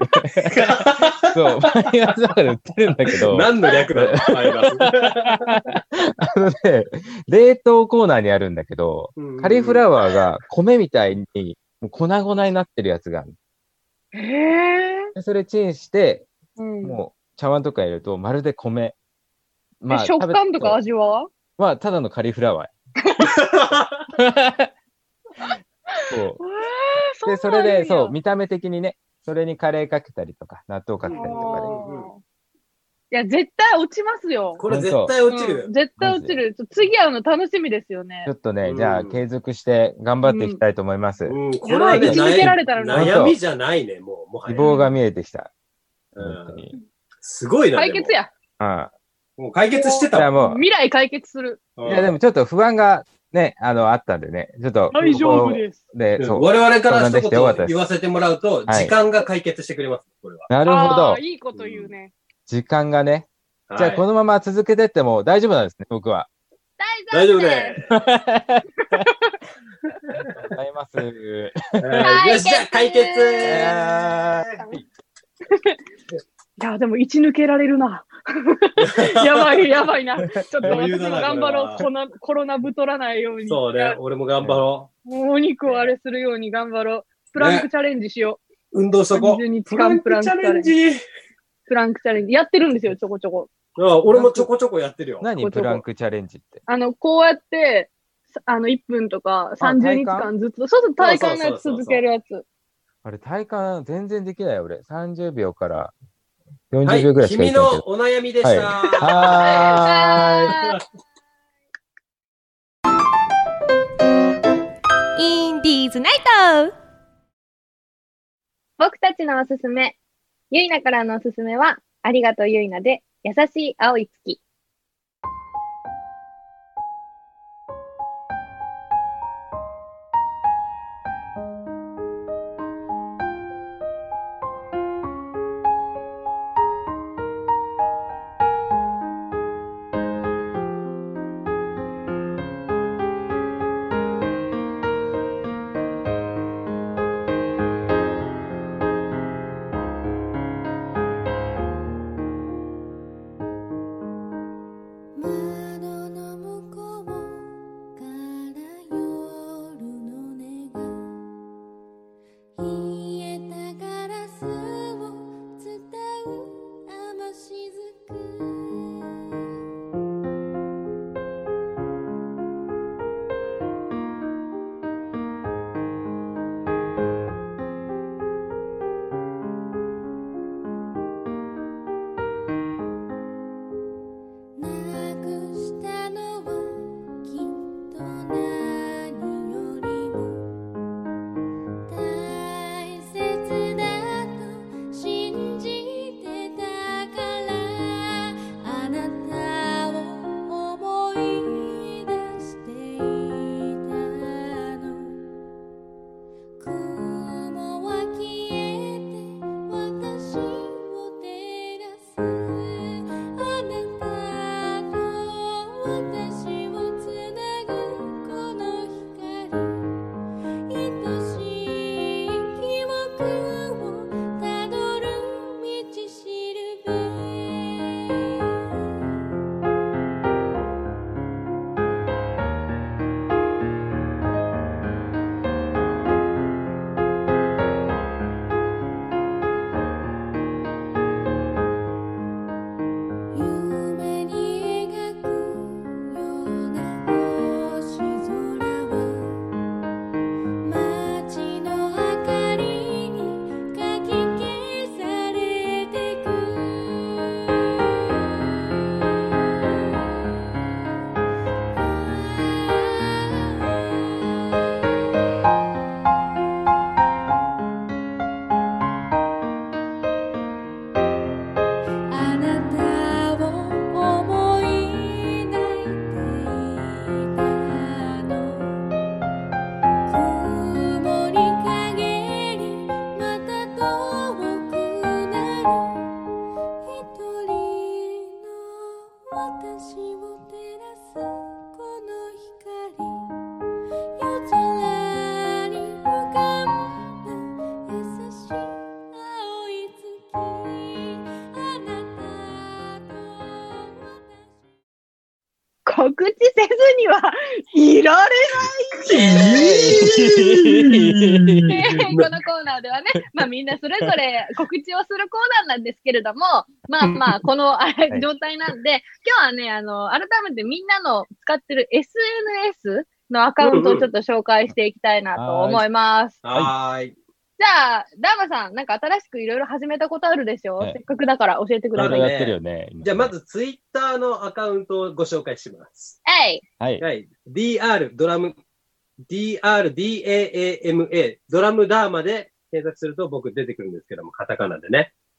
S4: バイマスだから売ってるんだけど。
S2: 何の略だろ、マイバ
S4: ス。冷凍コーナーにあるんだけど、カリフラワーが米みたいに粉々になってるやつがある。それチンして、もう茶碗とか入れるとまるで米。
S3: 食感とか味は？
S4: ただのカリフラワー。で、それで、見た目的にね、それにカレーかけたりとか、納豆かけたりとか
S3: で。いや、絶対落ちますよ。
S2: これ絶対落ちる。
S3: 絶対落ちる。次会うの楽しみですよね。
S4: ちょっとね、じゃあ、継続して頑張っていきたいと思います。
S2: これはね、悩みじゃないね、もう。
S4: 希望が見えてきた。
S2: すごいな。
S3: 解決や。
S2: もう解決してたわ。
S3: もう未来解決する。
S4: いや、でもちょっと不安がね、あったんでね、ちょっと。
S3: 大丈夫です。
S2: で、そう。我々から一言言わせてもらうと、時間が解決してくれます、これは。
S4: なるほど。
S3: いいこと言うね。
S4: 時間がね。じゃあ、このまま続けてっても大丈夫なんですね、僕は。
S3: 大丈夫です。
S4: ありがとうございます。
S2: よし、じゃあ解決
S3: いや、でも、一抜けられるな。やばいな。ちょっと私も頑張ろう。コロナ太らないように。
S2: そうね、俺も頑張ろ
S3: う。お肉をあれするように頑張ろう。プランクチャレンジしよ
S2: う。運動しとこう。
S3: プランクチャレンジ。プランクチャレンジ。やってるんですよ、ちょこちょこ。
S2: 俺もちょこちょこやってるよ。
S4: 何プランクチャレンジって。
S3: こうやって、1分とか30日間ずつ、そう体幹のやつ続けるやつ。
S4: あれ、体幹全然できないよ、俺。30秒から40秒ぐらいしか
S2: 君のお悩みでした。
S5: はーい。インディーズナイト。
S6: 僕たちのおすすめ。ゆいなからのおすすめは、ありがとうゆいなで、優しい青い月。
S3: 告知せずにはいられないこのコーナーではね、まあみんなそれぞれ告知をするコーナーなんですけれども、まあまあこの状態なんで、今日はね、改めてみんなの使ってる SNS のアカウントをちょっと紹介していきたいなと思います。
S2: はい。
S3: じゃあ、ダーマさん、なんか新しくいろいろ始めたことあるでしょ、せっかくだから教えてください。
S4: やってるよね。
S2: じゃあ、まずツイッターのアカウントをご紹介します。
S3: はい。
S2: はい。DR、ドラム、DRDAAMA、ドラムダーマで検索すると僕出てくるんですけども、カタカナでね。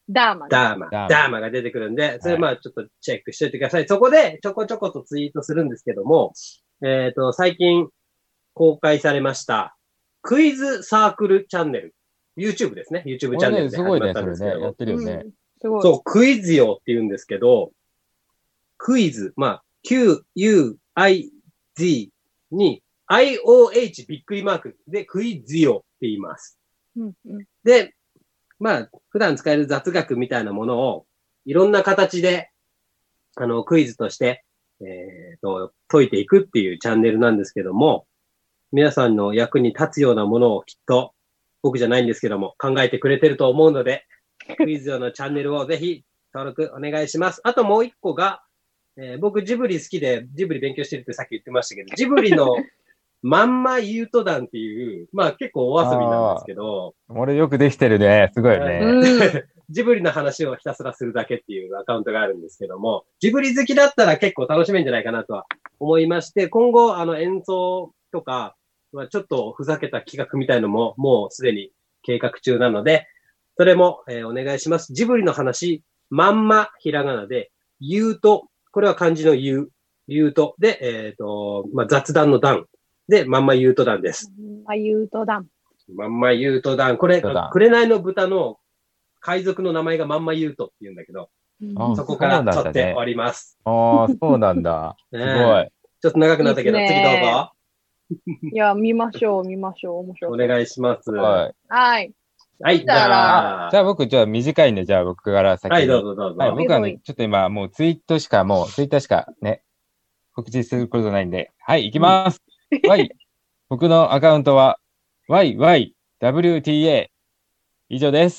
S3: ダーマ
S2: が出てくるんで、それちょっとチェックしておいてください。そこでちょこちょことツイートするんですけども、最近公開されました、クイズサークルチャンネル。YouTube ですね。YouTube チャンネルで始まったんですけど。
S4: すごいね、それね。やってるよね。
S2: そう、クイズよって言うんですけど、クイズ、Q-U-I-Z に I-O-H びっくりマークでクイズよって言います。で、普段使える雑学みたいなものをいろんな形で、クイズとして、解いていくっていうチャンネルなんですけども、皆さんの役に立つようなものをきっと僕じゃないんですけども考えてくれてると思うので、クイズ用のチャンネルをぜひ登録お願いします。あともう一個が、僕ジブリ好きでジブリ勉強してるってさっき言ってましたけど、ジブリのまんまユート団っていう、結構お遊びなんですけど。
S4: 俺よくできてるね。すごいよね。
S2: ジブリの話をひたすらするだけっていうアカウントがあるんですけども、ジブリ好きだったら結構楽しめるんじゃないかなとは思いまして、今後演奏とか、ちょっとふざけた企画みたいのももうすでに計画中なので、それも、お願いします。ジブリの話、まんまひらがなで、ユート、これは漢字のユートで、雑談の談で、まんまユート団です。
S3: ユート団。
S2: まんまユート団。これ、紅の豚の海賊の名前がまんまユートって言うんだけど、そこから取っております。
S4: そうなんだ。すごい。
S2: ちょっと長くなったけど、次どうぞ。
S3: いや、見ましょう。面白い。
S2: お願いします。
S3: はい。
S2: じゃ
S4: あ僕、短いんで、じゃあ僕から先に。
S2: はい、どうぞ。
S4: はい、僕はね、ちょっと今、もうツイッターしかね、告知することないんで、はい、行きます。僕のアカウントは、YYWTA。以上です。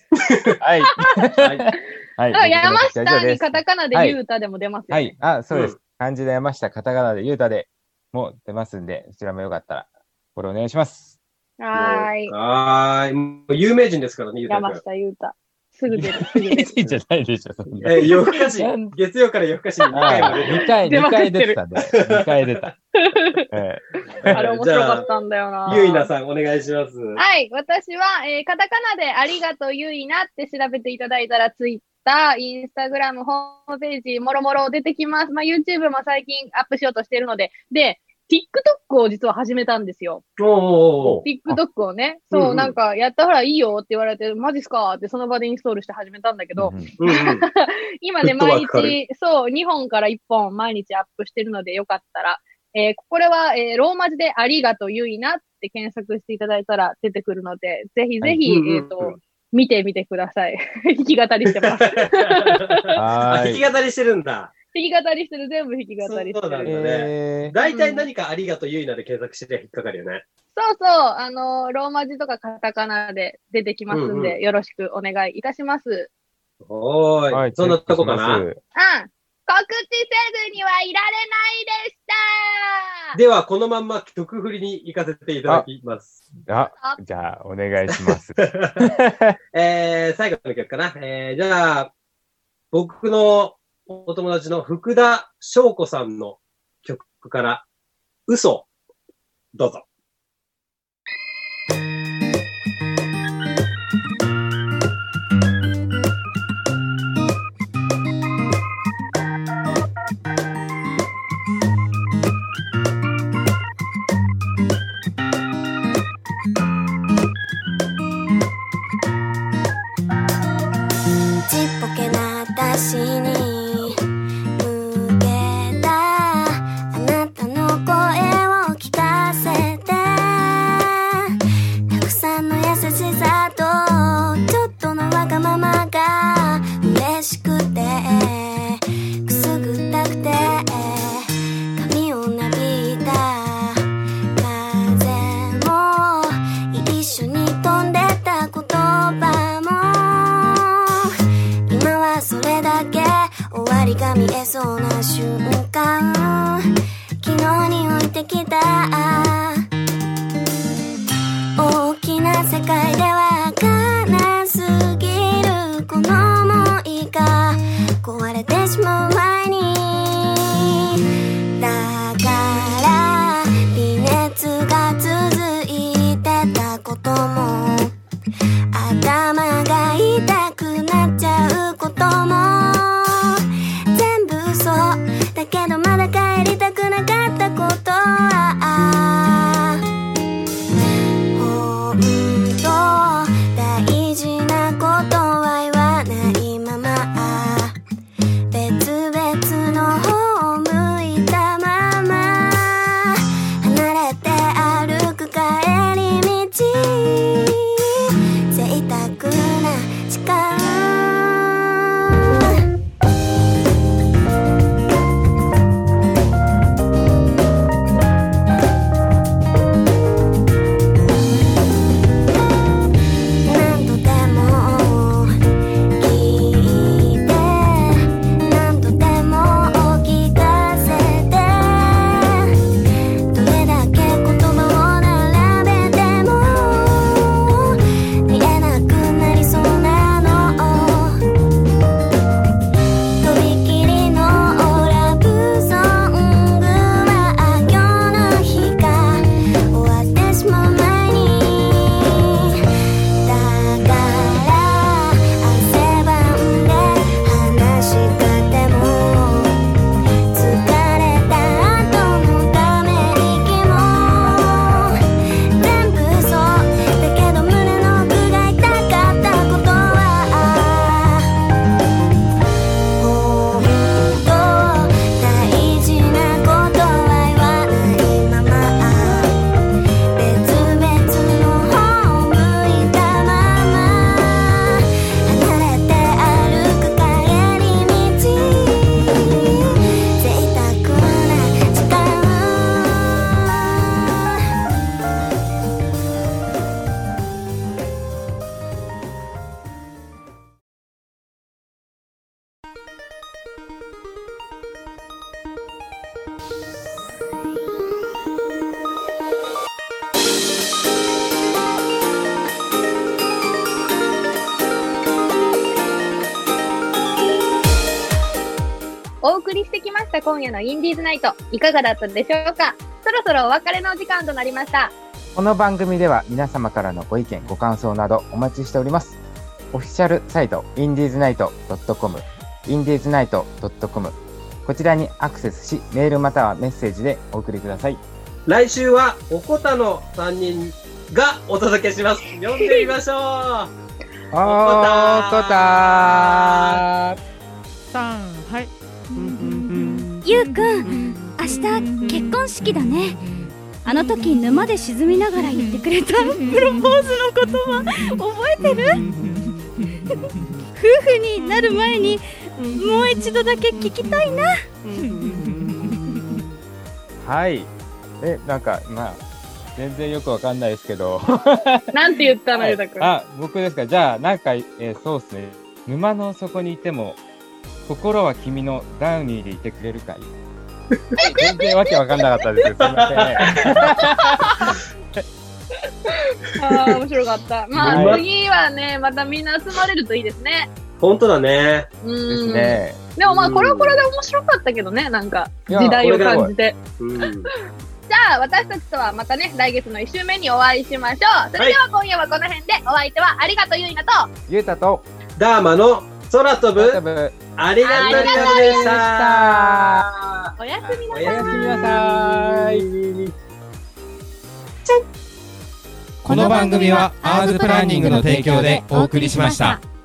S4: はい。
S3: 山下にカタカナでユータでも出ますよね。
S4: はい。そうです。漢字で山下、カタカナでユータでも出ますんで、そちらもよかったら、これお願いします。
S3: はーい。
S2: もう有名人ですからね、ユータ君。
S3: 山下ユータ。すぐ出る。
S4: 有名人じゃないでしょ、そんな。
S2: 夜更かし、月曜から夜更かしに2回まで。
S4: 2回出てたんで、2回出た。
S3: あれ面白かったんだよな。
S2: ゆいなさん、お願いします。
S3: はい。私は、カタカナでありがとうゆいなって調べていただいたら、ツイッター、インスタグラム、ホームページ、もろもろ出てきます。YouTube も最近アップしようとしているので、で、TikTok を実は始めたんですよ。TikTok をね。そう、なんか、やったほらいいよって言われて、マジっすかってその場でインストールして始めたんだけど、今ね、毎日、2本から1本毎日アップしてるので、よかったら、これは、ローマ字でありがとうゆいなって検索していただいたら出てくるので、ぜひぜひ、見てみてください。弾き語りしてます。
S2: 弾き語りしてるんだ。
S3: 弾き語りしてる、全部弾き語りしてる。
S2: そうなんだね。大体何かありがとうゆいなで検索して引っかかるよね。
S3: そう、ローマ字とかカタカナで出てきますんで、よろしくお願いいたします。
S2: はい。そんなとこかな。
S3: 告知せずにはいられないでした。
S2: では、このまんま曲振りに行かせていただきます。
S4: じゃあ、お願いします。
S2: 最後の曲かな。じゃあ、僕のお友達の福田翔子さんの曲から、嘘、どうぞ。
S7: 私に向けたあなたの声を聞かせて
S6: した今夜のインディーズナイト、いかがだったでしょうか。そろそろお別れの時間となりました。
S4: この番組では皆様からのご意見、ご感想などお待ちしております。オフィシャルサイト、indiesnight.com、indiesnight.com、こちらにアクセスし、メールまたはメッセージでお送りください。
S2: 来週は、おこたの3人がお届けします。読んでみましょう。
S4: おこた
S1: さん、はい。
S8: ゆうくん、明日結婚式だね。あの時沼で沈みながら言ってくれたプロポーズの言葉覚えてる？夫婦になる前にもう一度だけ聞きたいな。
S4: はい。なんか全然よくわかんないですけど
S3: なんて言ったの、ゆうたくん。
S4: 僕ですか。じゃあなんか、そうですね。沼の底にいても心は君のダウニーでいてくれるかい。全然わけわかんなかったですよ。すみま
S3: せん。面白かった。次はね、またみんな集まれるといいですね。
S2: 本当だね。
S4: ですね。
S3: でもこれはこれで面白かったけどね、なんか時代を感じて。じゃあ私たちとはまたね、来月の1週目にお会いしましょう。それでは今夜はこの辺で、お相手はありがとうゆいなと
S4: ゆうたと
S2: ダーマの空飛ぶありがとうでした。
S3: おやすみなさい。
S4: おやすみなさい。
S1: この番組はアーズプランニングの提供でお送りしました。